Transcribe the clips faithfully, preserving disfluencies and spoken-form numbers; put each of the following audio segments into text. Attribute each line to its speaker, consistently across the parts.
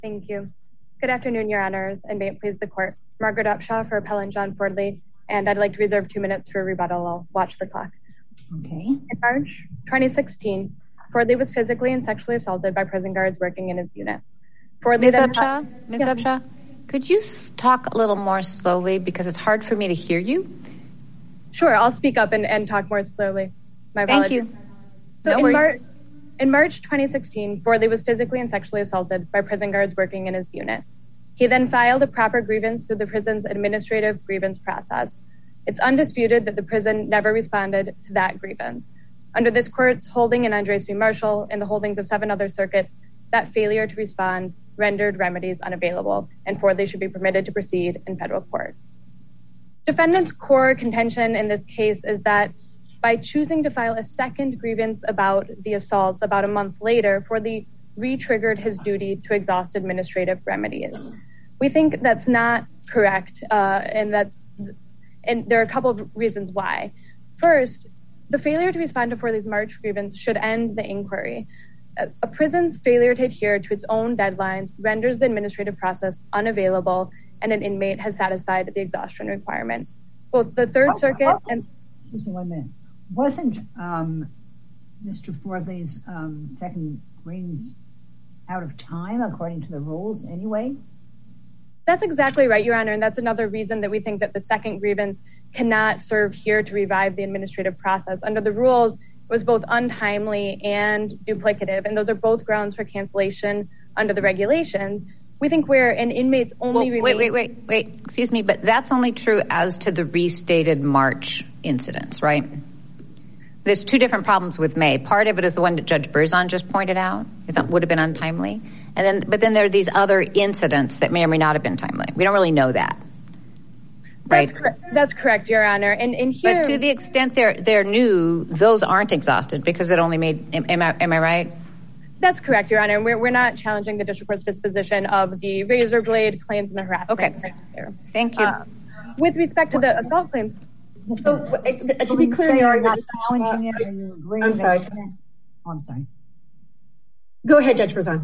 Speaker 1: Thank you. Good afternoon, Your Honors, and may it please the Court. Margaret Upshaw for Appellant John Fordley, and I'd like to reserve two minutes for rebuttal. I'll watch the clock.
Speaker 2: Okay.
Speaker 1: In March twenty sixteen, Fordley was physically and sexually assaulted by prison guards working in his unit. Fordley
Speaker 2: Miz
Speaker 1: then
Speaker 2: Upshaw, Miz
Speaker 1: yeah.
Speaker 2: Upshaw, could you talk a little more slowly because it's hard for me to hear you?
Speaker 1: Sure, I'll speak up and, and talk more slowly. My apologies.
Speaker 2: Thank you.
Speaker 1: So
Speaker 2: no
Speaker 1: in,
Speaker 2: worries.
Speaker 1: Mar- in March twenty sixteen, Fordley was physically and sexually assaulted by prison guards working in his unit. He then filed a proper grievance through the prison's administrative grievance process. It's undisputed that the prison never responded to that grievance. Under this court's holding in Andres v. Marshall and the holdings of seven other circuits, that failure to respond rendered remedies unavailable, and Fordley should be permitted to proceed in federal court. Defendant's core contention in this case is that by choosing to file a second grievance about the assaults about a month later, Fordley re-triggered his duty to exhaust administrative remedies. We think that's not correct, uh, and that's and there are a couple of reasons why. First, the failure to respond to Fordley's March grievance should end the inquiry. A, a prison's failure to adhere to its own deadlines renders the administrative process unavailable, and an inmate has satisfied the exhaustion requirement. Both the Third Circuit and...
Speaker 3: Excuse me one minute. Wasn't um, Mister Fordley's um, second grievance out of time according to the rules anyway?
Speaker 1: That's exactly right, Your Honor, and that's another reason that we think that the second grievance cannot serve here to revive the administrative process. Under the rules, it was both untimely and duplicative, and those are both grounds for cancellation under the regulations. We think where an inmate's only...
Speaker 2: Well, wait, wait, wait, wait, excuse me, but that's only true as to the restated March incidents, right? There's two different problems with May. Part of it is the one that Judge Berzon just pointed out. It would have been untimely. And then, but then there are these other incidents that may or may not have been timely. We don't really know that. Right?
Speaker 1: That's correct, That's correct Your Honor. And, and here...
Speaker 2: But to the extent they're, they're new, those aren't exhausted because it only made... Am I, am I right?
Speaker 1: That's correct, Your Honor. We're, we're not challenging the district court's disposition of the razor blade claims and the harassment.
Speaker 2: Okay.
Speaker 1: Right there.
Speaker 2: Thank you.
Speaker 1: Uh, with respect to the assault claims...
Speaker 3: So, uh, to be clear, you're not challenging it, or you agree?
Speaker 4: I'm sorry.
Speaker 3: Oh, I'm sorry.
Speaker 4: Go ahead, Judge Berzon.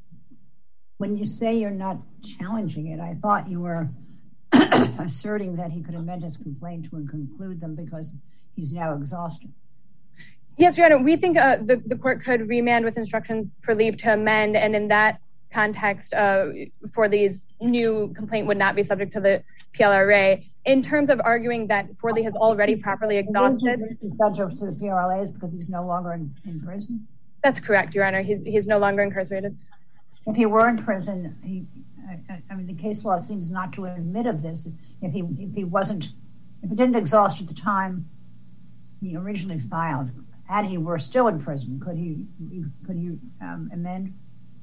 Speaker 3: When you say you're not challenging it, I thought you were asserting that he could amend his complaint to conclude them because he's now exhausted.
Speaker 1: Yes, Your Honor. We think uh, the, the court could remand with instructions for leave to amend, and in that context, uh, for these new complaint would not be subject to the P L R A. In terms of arguing that Fordley has already properly exhausted...
Speaker 3: He's subject to the P R L As because he's no longer in, in prison?
Speaker 1: That's correct, Your Honor. He's, he's no longer incarcerated.
Speaker 3: If he were in prison, he, I, I mean, the case law seems not to admit of this. If he if he wasn't, if he didn't exhaust at the time he originally filed, and he were still in prison, could he could he um, amend?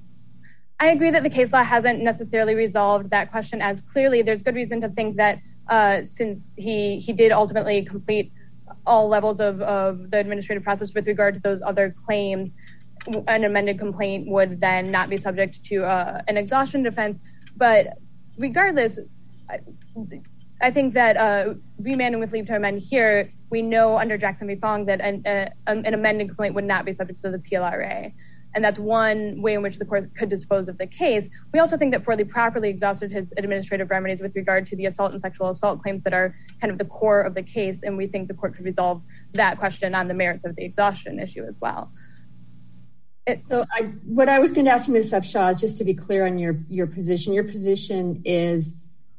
Speaker 1: I agree that the case law hasn't necessarily resolved that question as clearly. There's good reason to think that uh, since he he did ultimately complete all levels of, of the administrative process with regard to those other claims, an amended complaint would then not be subject to uh, an exhaustion defense. But regardless, I, I think that uh, remanding with leave to amend here, we know under Jackson v. Fong that an, uh, an amended complaint would not be subject to the P L R A. And that's one way in which the court could dispose of the case. We also think that Fordley properly exhausted his administrative remedies with regard to the assault and sexual assault claims that are kind of the core of the case. And we think the court could resolve that question on the merits of the exhaustion issue as well.
Speaker 4: It, so I, what I was going to ask you, Miz Upshaw, is just to be clear on your, your position. Your position is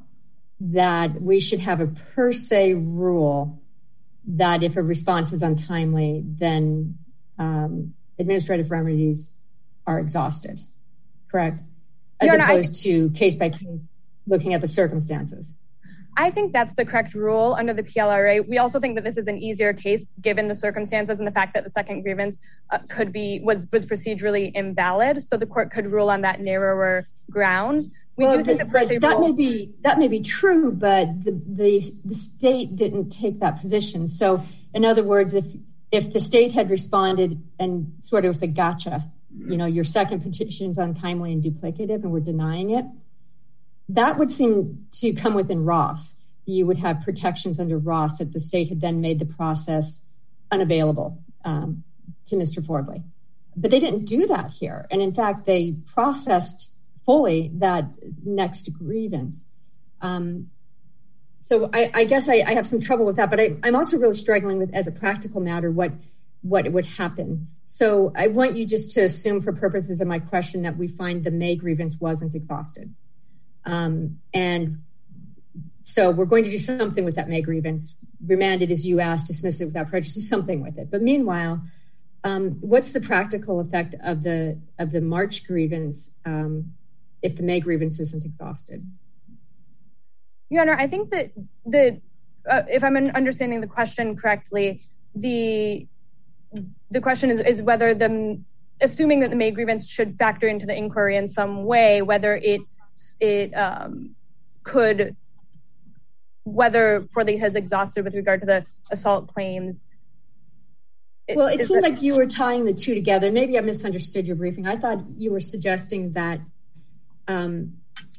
Speaker 4: that we should have a per se rule that if a response is untimely, then um, administrative remedies are exhausted, correct? As
Speaker 1: Your
Speaker 4: opposed
Speaker 1: Honor, I,
Speaker 4: to case by case, looking at the circumstances.
Speaker 1: I think that's the correct rule under the P L R A. We also think that this is an easier case given the circumstances and the fact that the second grievance uh, could be was was procedurally invalid, so the court could rule on that narrower ground. We
Speaker 4: well,
Speaker 1: do think
Speaker 4: the,
Speaker 1: that,
Speaker 4: but that
Speaker 1: rule,
Speaker 4: may be that may be true, but the, the the state didn't take that position. So, in other words, if if the state had responded and sort of with a gotcha, you know, your second petition is untimely and duplicative, and we're denying it, that would seem to come within Ross. You would have protections under Ross if the state had then made the process unavailable um, to Mister Fordley. But they didn't do that here. And in fact, they processed fully that next grievance. Um, so I, I guess I, I have some trouble with that, but I, I'm also really struggling with, as a practical matter, what what would happen. So I want you just to assume, for purposes of my question, that we find the May grievance wasn't exhausted. Um, and so we're going to do something with that May grievance, remand it as you asked, dismiss it without prejudice, do something with it. But meanwhile, um, what's the practical effect of the of the March grievance um, if the May grievance isn't exhausted?
Speaker 1: Your Honor, I think that the uh, if I'm understanding the question correctly, the the question is, is whether the assuming that the May grievance should factor into the inquiry in some way, whether it it um, could. Whether Fordley has exhausted with regard to the assault claims.
Speaker 4: Well, it seemed that- like you were tying the two together. Maybe I misunderstood your briefing. I thought you were suggesting that um,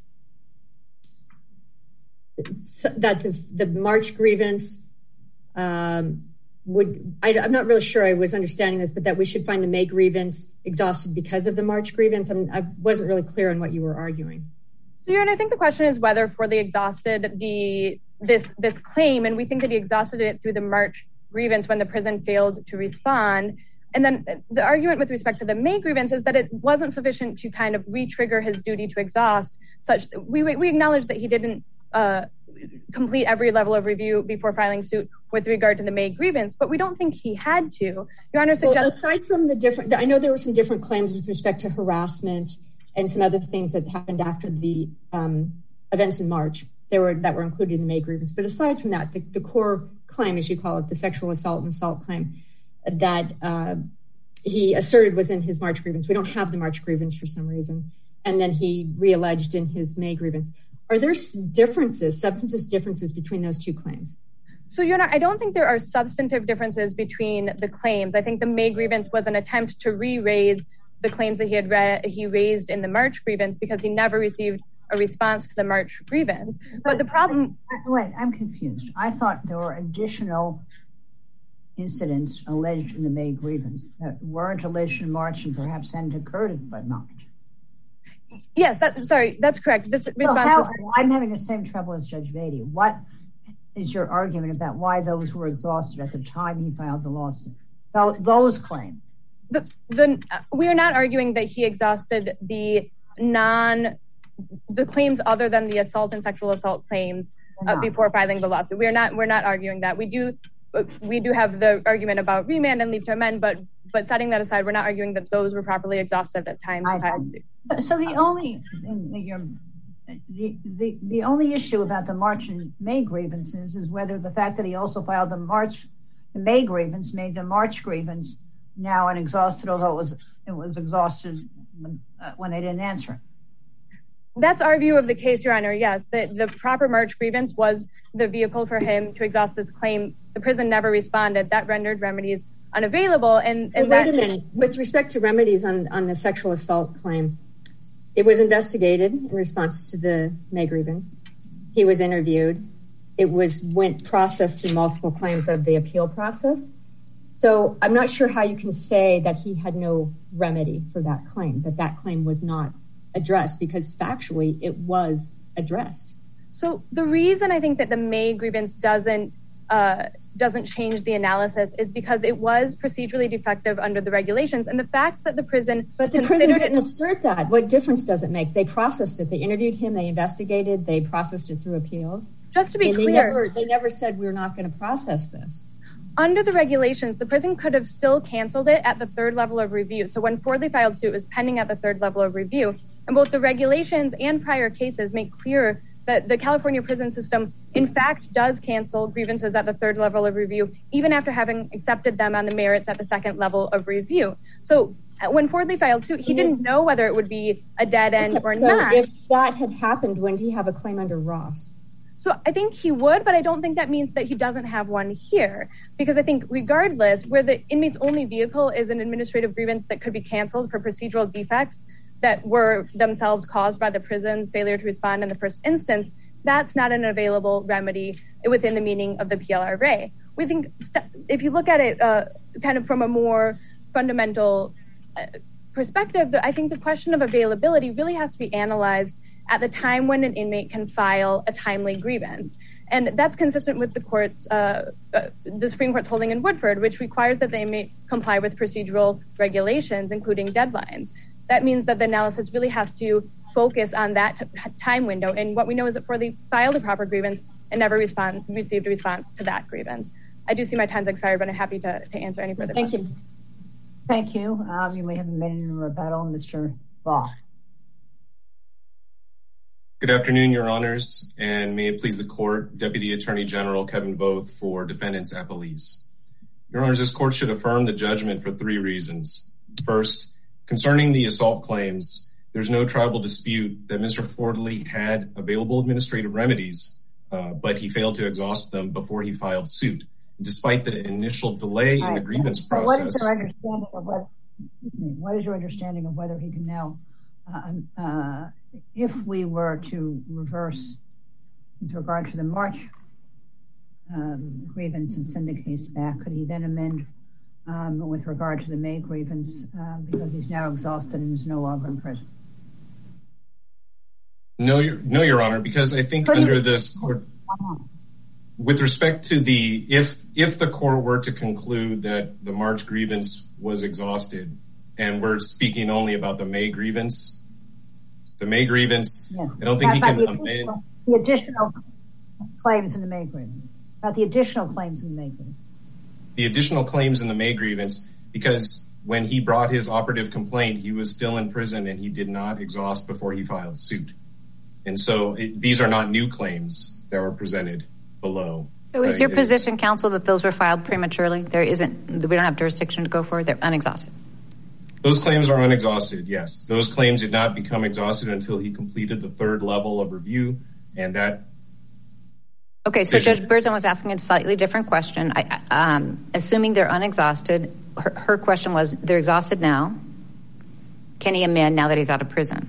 Speaker 4: that the, the March grievance um, would, I, I'm not really sure I was understanding this, but that we should find the May grievance exhausted because of the March grievance. I mean, I wasn't really clear on what you were arguing.
Speaker 1: So, Your Honor, I think the question is whether Fordley exhausted the this this claim, and we think that he exhausted it through the March grievance when the prison failed to respond. And then the argument with respect to the May grievance is that it wasn't sufficient to kind of re-trigger his duty to exhaust. Such we we acknowledge that he didn't uh, complete every level of review before filing suit with regard to the May grievance, but we don't think he had to. Your Honor suggests.
Speaker 4: Well, aside from the different, I know there were some different claims with respect to harassment and some other things that happened after the um, events in March there were, that were included in the May grievance. But aside from that, the, the core claim, as you call it, the sexual assault and assault claim that uh, he asserted was in his March grievance. We don't have the March grievance for some reason. And then he re-alleged in his May grievance. Are there differences, substantive differences between those two claims?
Speaker 1: So, Your Honor, I don't think there are substantive differences between the claims. I think the May grievance was an attempt to re-raise the claims that he had re- he raised in the March grievance because he never received a response to the March grievance. But, but the problem...
Speaker 3: Wait, I'm confused. I thought there were additional incidents alleged in the May grievance that weren't alleged in March and perhaps hadn't occurred by March.
Speaker 1: Yes, that, sorry, that's correct. This response
Speaker 3: so how, I'm having the same trouble as Judge Beatty. What is your argument about why those were exhausted at the time he filed the lawsuit? Those claims.
Speaker 1: The, the, we are not arguing that he exhausted the non, the claims other than the assault and sexual assault claims uh, before filing the lawsuit. We are not, we're not arguing that. We do, we do have the argument about remand and leave to amend, but, but setting that aside, we're not arguing that those were properly exhausted at that time.
Speaker 3: So the only thing that you're, the, the, the only issue about the March and May grievances is whether the fact that he also filed the March, the May grievance made the March grievance now an exhausted, although it was it was exhausted when, uh, when they didn't answer it.
Speaker 1: That's our view of the case, Your Honor. Yes, the, the proper March grievance was the vehicle for him to exhaust this claim. The prison never responded. That rendered remedies unavailable. And, and
Speaker 4: well,
Speaker 1: that,
Speaker 4: wait a minute. With respect to remedies on, on the sexual assault claim, it was investigated in response to the May grievance. He was interviewed. It was went processed through multiple claims of the appeal process. So I'm not sure how you can say that he had no remedy for that claim, that that claim was not addressed, because factually it was addressed.
Speaker 1: So the reason I think that the May grievance doesn't uh, doesn't change the analysis is because it was procedurally defective under the regulations, and the fact that the prison
Speaker 4: but the prison didn't assert that. What difference does it make? They processed it. They interviewed him. They investigated. They processed it through appeals.
Speaker 1: Just to be
Speaker 4: and
Speaker 1: clear,
Speaker 4: they never, they never said we're not going to process this.
Speaker 1: Under the regulations, the prison could have still canceled it at the third level of review. So when Fordley filed suit, it was pending at the third level of review. And both the regulations and prior cases make clear that the California prison system, in fact, does cancel grievances at the third level of review, even after having accepted them on the merits at the second level of review. So when Fordley filed suit, he didn't know whether it would be a dead end
Speaker 4: okay,
Speaker 1: or
Speaker 4: so
Speaker 1: not.
Speaker 4: If that had happened, when did he have a claim under Ross?
Speaker 1: So I think he would, but I don't think that means that he doesn't have one here. Because I think regardless, where the inmate's only vehicle is an administrative grievance that could be canceled for procedural defects that were themselves caused by the prison's failure to respond in the first instance, that's not an available remedy within the meaning of the P L R A. We think st- if you look at it uh, kind of from a more fundamental uh, perspective, I think the question of availability really has to be analyzed at the time when an inmate can file a timely grievance. And that's consistent with the court's, uh, uh, the Supreme Court's holding in Woodford, which requires that the inmate comply with procedural regulations, including deadlines. That means that the analysis really has to focus on that t- time window. And what we know is that Forley filed a proper grievance and never respond, received a response to that grievance. I do see my time's expired, but I'm happy to, to answer any further
Speaker 4: Thank
Speaker 1: questions.
Speaker 4: you.
Speaker 3: Thank you. Um, you may have a minute in rebuttal, Mister Ball.
Speaker 5: Good afternoon, Your Honors, and may it please the Court, Deputy Attorney General Kevin Voth for Defendants Appellees. Your Honors, this Court should affirm the judgment for three reasons. First, concerning the assault claims, there's no tribal dispute that Mister Forley had available administrative remedies, uh, but he failed to exhaust them before he filed suit. Despite the initial delay in the grievance process.
Speaker 3: What is your understanding of whether, what is your understanding of whether he can now, uh, uh, if we were to reverse with regard to the March um, grievance and send the case back, could he then amend um, with regard to the May grievance uh, because he's now exhausted and is no longer in prison?
Speaker 5: No, your, no, Your Honor, because I think
Speaker 3: could
Speaker 5: under
Speaker 3: he,
Speaker 5: this court, with respect to the, if if the court were to conclude that the March grievance was exhausted, and we're speaking only about the May grievance, the May grievance, yes. I don't think
Speaker 3: Not
Speaker 5: he can
Speaker 3: the
Speaker 5: amend
Speaker 3: additional, the additional claims in the May grievance. Not the additional claims in the May grievance.
Speaker 5: The additional claims in the May grievance, because when he brought his operative complaint, he was still in prison and he did not exhaust before he filed suit. And so it, these are not new claims that were presented below.
Speaker 2: So is
Speaker 5: uh,
Speaker 2: your
Speaker 5: it,
Speaker 2: position, counsel, that those were filed prematurely? There isn't, we don't have jurisdiction to go forward? They're unexhausted?
Speaker 5: Those claims are unexhausted, yes. Those claims did not become exhausted until he completed the third level of review, and that...
Speaker 2: Okay, so Judge Berzon was asking a slightly different question. I, um, assuming they're unexhausted, her, her question was, they're exhausted now. Can he amend now that he's out of prison?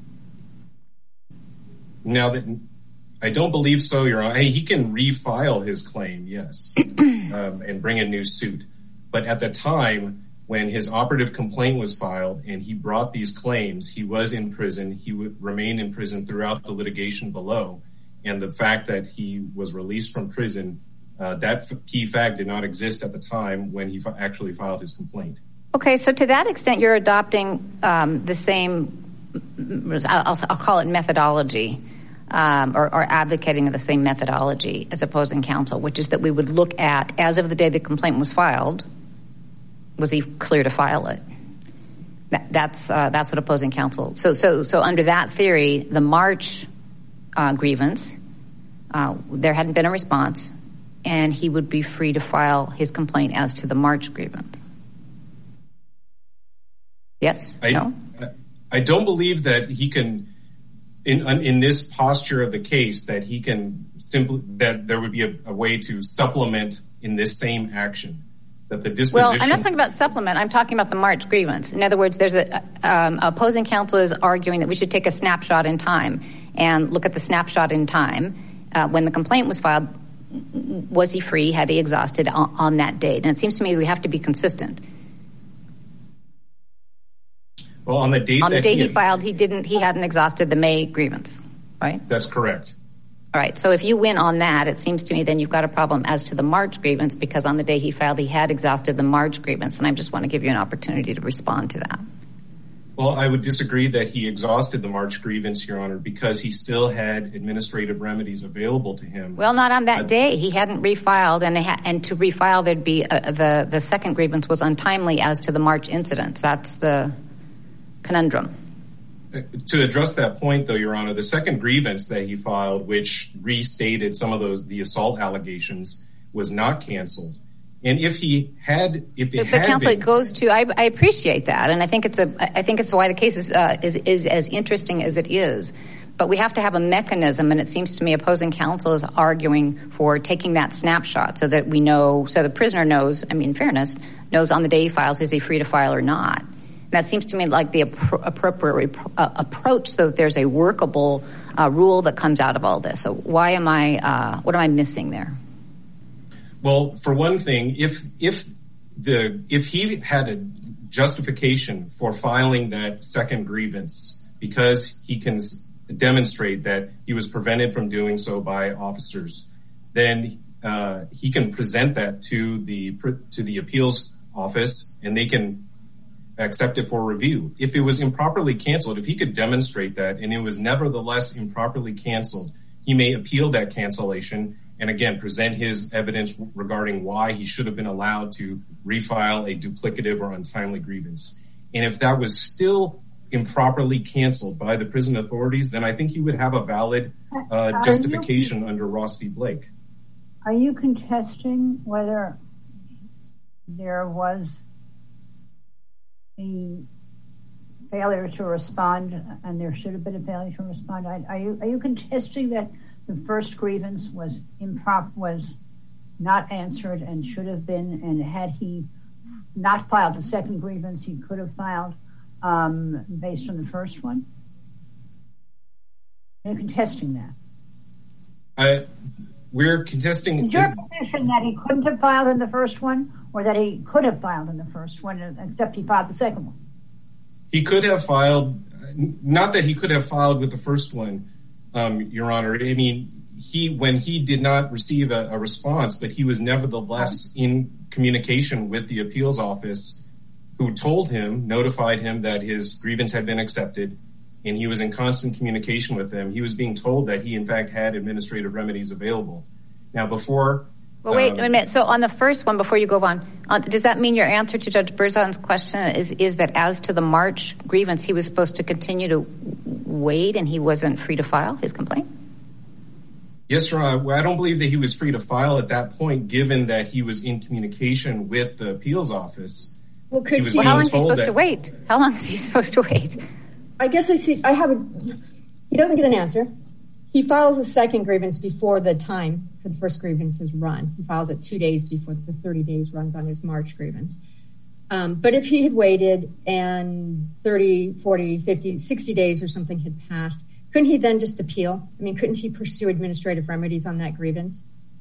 Speaker 5: Now that... I don't believe so, Your Honor. He can refile his claim, yes, um, and bring a new suit. But at the time when his operative complaint was filed and he brought these claims, he was in prison. He would remain in prison throughout the litigation below. And the fact that he was released from prison, uh, that key fact did not exist at the time when he actually filed his complaint.
Speaker 2: Okay, so to that extent, you're adopting um, the same, I'll, I'll call it methodology. Um, or, or advocating the same methodology as opposing counsel, which is that we would look at, as of the day the complaint was filed, was he clear to file it? That, that's uh, that's what opposing counsel. So so so under that theory, the March uh, grievance, uh, there hadn't been a response, and he would be free to file his complaint as to the March grievance. Yes?
Speaker 5: I,
Speaker 2: no?
Speaker 5: I don't believe that he can. In in this posture of the case, that he can simply, that there would be a, a way to supplement in this same action, that the disposition...
Speaker 2: Well, I'm not talking about supplement. I'm talking about the March grievance. In other words, there's a um, opposing counsel is arguing that we should take a snapshot in time and look at the snapshot in time. Uh, when the complaint was filed, was he free? Had he exhausted on, on that date? And it seems to me we have to be consistent.
Speaker 5: Well, on the date
Speaker 2: on the
Speaker 5: that
Speaker 2: day
Speaker 5: he,
Speaker 2: he
Speaker 5: had,
Speaker 2: filed, he didn't. He hadn't exhausted the May grievance, right?
Speaker 5: That's correct.
Speaker 2: All right. So if you win on that, it seems to me then you've got a problem as to the March grievance, because on the day he filed, he had exhausted the March grievance, and I just want to give you an opportunity to respond to that.
Speaker 5: Well, I would disagree that he exhausted the March grievance, Your Honor, because he still had administrative remedies available to him.
Speaker 2: Well, not on that
Speaker 5: uh,
Speaker 2: day. He hadn't refiled, and, ha- and to refile, there'd be a, the the second grievance was untimely as to the March incidents. That's the conundrum.
Speaker 5: To address that point, though, Your Honor, the second grievance that he filed, which restated some of those the assault allegations, was not canceled. And if he had, if it
Speaker 2: but,
Speaker 5: had
Speaker 2: but counsel,
Speaker 5: been,
Speaker 2: it goes to. I, I appreciate that, and I think it's a. I think it's why the case is, uh, is is as interesting as it is. But we have to have a mechanism, and it seems to me opposing counsel is arguing for taking that snapshot so that we know, so the prisoner knows. I mean, fairness knows on the day he files, is he free to file or not? That seems to me like the appro- appropriate uh, approach, so that there's a workable uh, rule that comes out of all this. So why am I, uh, what am I missing there?
Speaker 5: Well, for one thing, if if the if he had a justification for filing that second grievance because he can demonstrate that he was prevented from doing so by officers, then uh, he can present that to the to the appeals office and they can accept it for review. If it was improperly canceled, if he could demonstrate that and it was nevertheless improperly canceled, he may appeal that cancellation and again present his evidence regarding why he should have been allowed to refile a duplicative or untimely grievance. And if that was still improperly canceled by the prison authorities, then I think he would have a valid uh, justification you, under Ross v. Blake.
Speaker 3: Are you contesting whether there was a failure to respond and there should have been a failure to respond? Are you are you contesting that the first grievance was improper, was not answered and should have been, and had he not filed the second grievance, he could have filed um, based on the first one? Are you contesting that?
Speaker 5: I, we're contesting...
Speaker 3: Is your position that he couldn't have filed in the first one or that he could have filed in the first one except he filed the second one?
Speaker 5: He could have filed, not that he could have filed with the first one, um, Your Honor. I mean, he when he did not receive a, a response, but he was nevertheless in communication with the appeals office who told him, notified him that his grievance had been accepted, and he was in constant communication with them. He was being told that he, in fact, had administrative remedies available. Now, before...
Speaker 2: Well, wait
Speaker 5: um,
Speaker 2: a minute. So on the first one, before you go on, uh, does that mean your answer to Judge Berzon's question is, is that as to the March grievance, he was supposed to continue to wait and he wasn't free to file his complaint?
Speaker 5: Yes, Your Honor. I don't believe that he was free to file at that point, given that he was in communication with the appeals office.
Speaker 4: Well, could
Speaker 5: he was
Speaker 4: he,
Speaker 2: well, how long is he supposed
Speaker 5: that,
Speaker 2: to wait? How long is he supposed to wait?
Speaker 4: I guess I see. I have a. He doesn't get an answer. He files a second grievance before the time for the first grievance is run. He files it two days before the thirty days runs on his March grievance. Um, but if he had waited and thirty, forty, fifty, sixty days or something had passed, couldn't he then just appeal? I mean, couldn't he pursue administrative remedies on that grievance?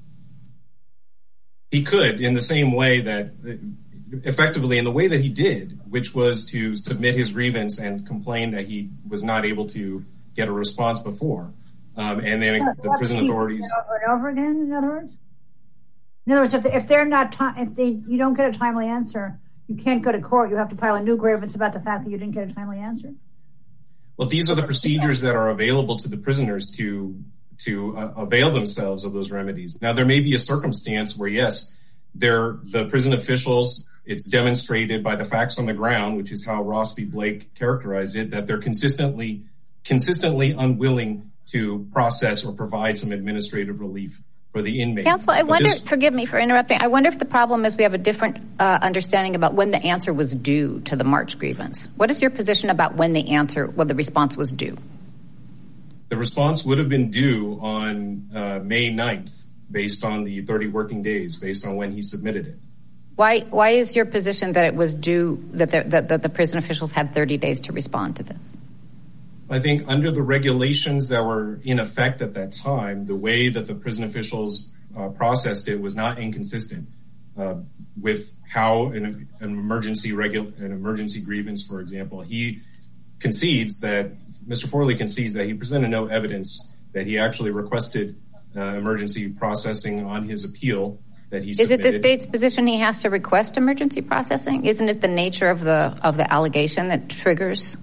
Speaker 5: He could, in the same way that, effectively, in the way that he did, which was to submit his grievance and complain that he was not able to get a response before. Um, and then
Speaker 3: what,
Speaker 5: the prison authorities...
Speaker 3: Over and over again, in other words? In other words, if, they, if they're not, ti- if they, you don't get a timely answer, you can't go to court. You have to file a new grievance about the fact that you didn't get a timely answer?
Speaker 5: Well, these are the procedures that are available to the prisoners to to uh, avail themselves of those remedies. Now, there may be a circumstance where, yes, they're the prison officials, it's demonstrated by the facts on the ground, which is how Ross v. Blake characterized it, that they're consistently consistently unwilling to process or provide some administrative relief for the inmate.
Speaker 2: Counsel, I
Speaker 5: but
Speaker 2: wonder,
Speaker 5: this,
Speaker 2: forgive me for interrupting, I wonder if the problem is we have a different uh, understanding about when the answer was due to the March grievance. What is your position about when the answer, when the response was due?
Speaker 5: The response would have been due on uh, May ninth, based on the thirty working days, based on when he submitted it.
Speaker 2: Why Why is your position that it was due, that the, that, that the prison officials had thirty days to respond to this?
Speaker 5: I think under the regulations that were in effect at that time, the way that the prison officials uh, processed it was not inconsistent uh, with how an, an emergency regu- an emergency grievance, for example, he concedes that Mister Forley concedes that he presented no evidence that he actually requested uh, emergency processing on his appeal that he submitted.
Speaker 2: Is it the state's position he has to request emergency processing? Isn't it the nature of the of the allegation that triggers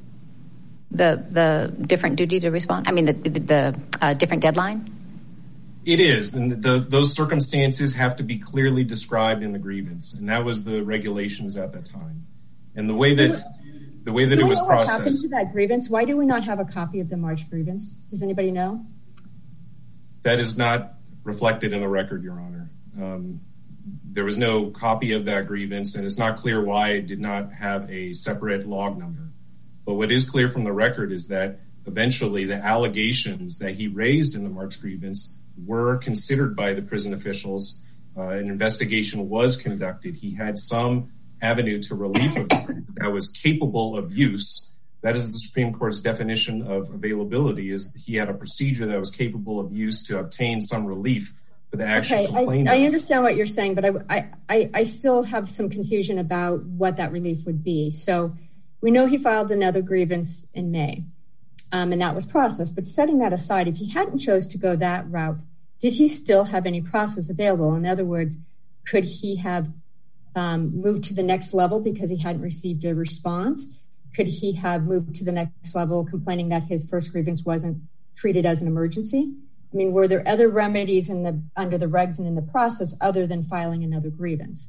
Speaker 2: the the different duty to respond? I mean, the the, the uh, different deadline?
Speaker 5: It is, and the, those circumstances have to be clearly described in the grievance, and that was the regulations at that time. And the way that the way that
Speaker 4: do
Speaker 5: it was
Speaker 4: know
Speaker 5: processed.
Speaker 4: What happened to that grievance? Why do we not have a copy of the March grievance? Does anybody know?
Speaker 5: That is not reflected in the record, Your Honor. Um, there was no copy of that grievance, and it's not clear why it did not have a separate log number. But what is clear from the record is that eventually the allegations that he raised in the March grievance were considered by the prison officials. Uh, an investigation was conducted. He had some avenue to relief of that was capable of use. That is the Supreme Court's definition of availability, is he had a procedure that was capable of use to obtain some relief for the action
Speaker 4: okay,
Speaker 5: complained
Speaker 4: I,
Speaker 5: of.
Speaker 4: I understand what you're saying, but I, I, I still have some confusion about what that relief would be. So we know he filed another grievance in May, um, and that was processed. But setting that aside, if he hadn't chose to go that route, did he still have any process available? In other words, could he have um, moved to the next level because he hadn't received a response? Could he have moved to the next level complaining that his first grievance wasn't treated as an emergency? I mean, were there other remedies in the under the regs and in the process other than filing another grievance?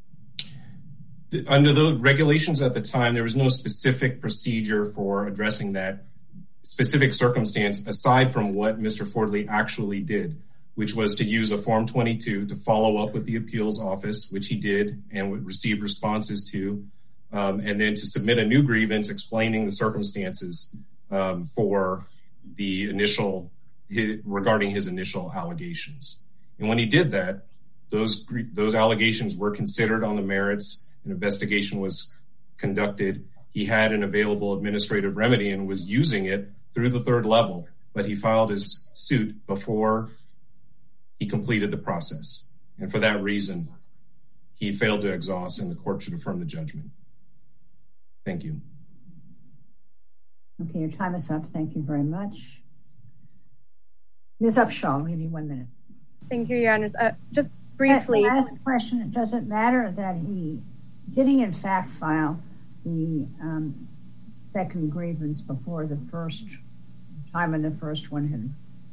Speaker 5: Under the regulations at the time, there was no specific procedure for addressing that specific circumstance aside from what Mister Fordley actually did, which was to use a Form twenty-two to follow up with the appeals office, which he did and would receive responses to, um, and then to submit a new grievance explaining the circumstances um, for the initial his, regarding his initial allegations. And when he did that, those those allegations were considered on the merits. An investigation was conducted. He had an available administrative remedy and was using it through the third level, but he filed his suit before he completed the process. And for that reason, he failed to exhaust, and the court should affirm the judgment. Thank you.
Speaker 3: Okay, your time is up. Thank you very much. Miz Upshaw, I'll give you one minute.
Speaker 1: Thank you, Your Honor. Uh, just briefly.
Speaker 3: Can I ask a question? Does it matter that he, did he in fact file the um, second grievance before the first time when the first one had,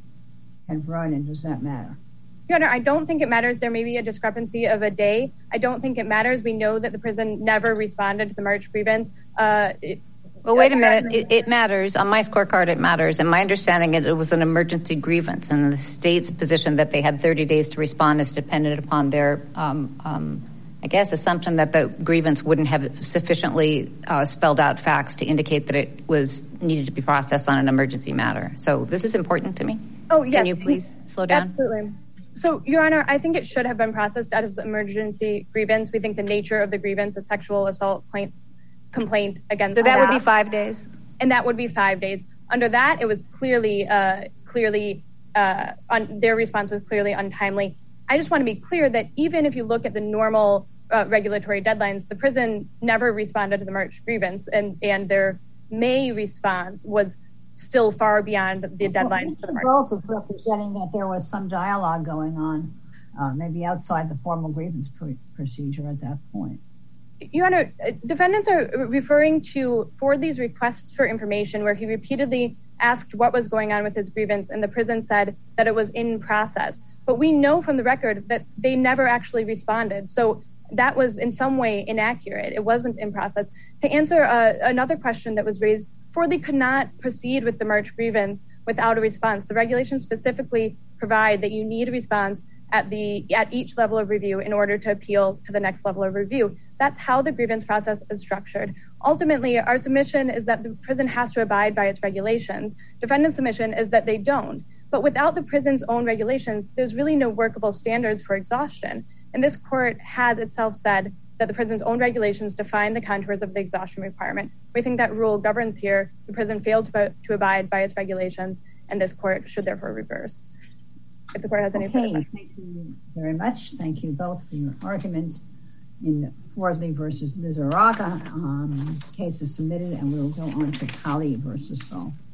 Speaker 3: had run, and does that matter?
Speaker 1: Your Honor, I don't think it matters. There may be a discrepancy of a day. I don't think it matters. We know that the prison never responded to the March grievance. Uh, it,
Speaker 2: Well, wait a minute. It, it matters. On my scorecard, it matters. And my understanding is it was an emergency grievance, and the state's position that they had thirty days to respond is dependent upon their, um, um, I guess, assumption that the grievance wouldn't have sufficiently uh, spelled out facts to indicate that it was needed to be processed on an emergency matter. So this is important to me.
Speaker 1: Oh, yes.
Speaker 2: Can you please slow down?
Speaker 1: Absolutely. So, Your Honor, I think it should have been processed as an emergency grievance. We think the nature of the grievance, a sexual assault complaint, complaint against
Speaker 2: So that
Speaker 1: staff,
Speaker 2: would be five days?
Speaker 1: And that would be five days. Under that, it was clearly, uh, clearly, uh, on, their response was clearly untimely. I just want to be clear that even if you look at the normal uh, regulatory deadlines, the prison never responded to the March grievance, and, and their May response was still far beyond the deadlines
Speaker 3: well,
Speaker 1: for the March.
Speaker 3: Both is representing that there was some dialogue going on, uh, maybe outside the formal grievance pr- procedure at that point.
Speaker 1: Your Honor, defendants are referring to Fordley's requests for information where he repeatedly asked what was going on with his grievance, and the prison said that it was in process. But we know from the record that they never actually responded. So that was in some way inaccurate. It wasn't in process. To answer uh, another question that was raised, Fordley could not proceed with the March grievance without a response. The regulations specifically provide that you need a response at the at each level of review in order to appeal to the next level of review. That's how the grievance process is structured. Ultimately, our submission is that the prison has to abide by its regulations. Defendant's submission is that they don't. But without the prison's own regulations, there's really no workable standards for exhaustion. And this court has itself said that the prison's own regulations define the contours of the exhaustion requirement. We think that rule governs here. The prison failed to, to abide by its regulations, and this court should therefore reverse. If the court has any
Speaker 3: okay,
Speaker 1: further questions.
Speaker 3: Thank you very much. Thank you both for your arguments in Fordley versus Lizarraga. Um, case is submitted, and we'll go on to Kali versus Saul.